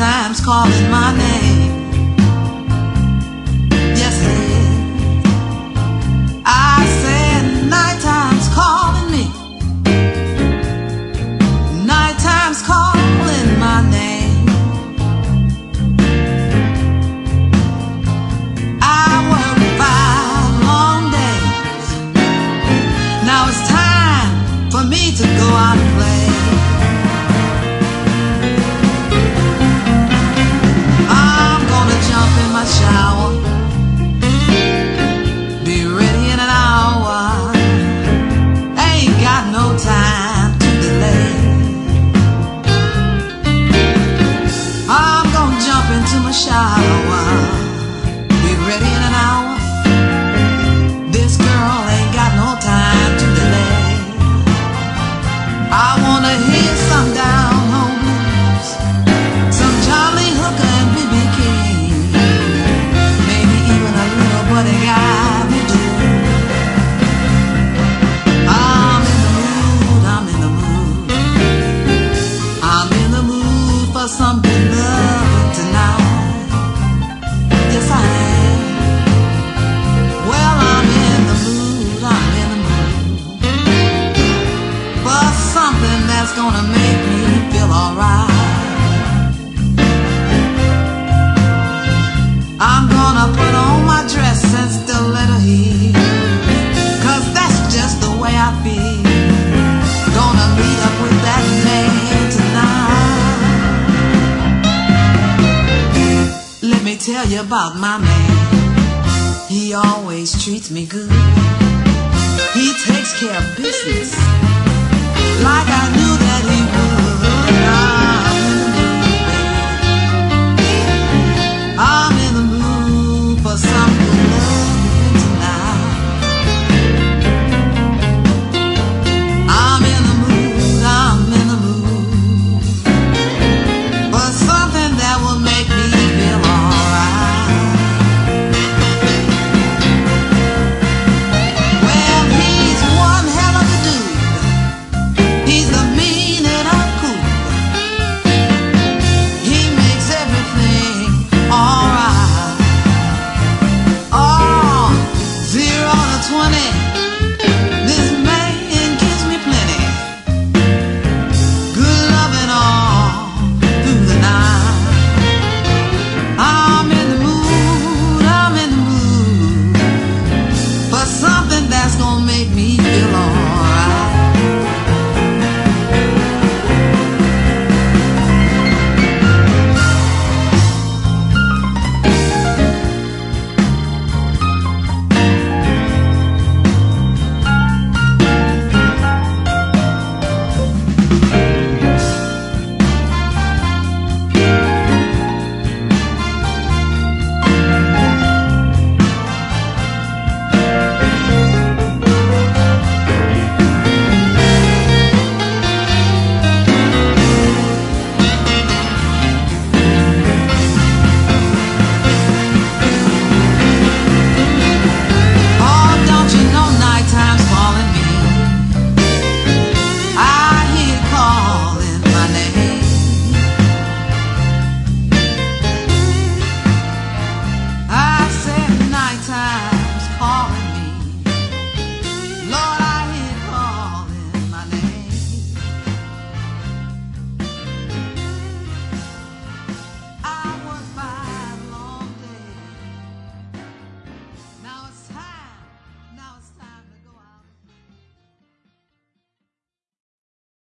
times calling my name. Yes, it is. I said night times calling me. Night times calling my name. I worked 5 long days. Now it's time for me to go out and play. Shower, be ready in an hour. Ain't got no time to delay. I'm gonna jump into my shower, be ready in an hour. This girl ain't got no time to delay. I wanna hear some down home blues, some Johnny Hooker and B.B. King. What they got me do. I'm in the mood, I'm in the mood. I'm in the mood for something loving tonight. Yes, I am. Well, I'm in the mood, I'm in the mood for something that's gonna make me feel alright. I'm gonna put on my dress and stiletto heels, 'cause that's just the way I feel. Gonna meet up with that man tonight. Let me tell you about my man. He always treats me good. He takes care of business.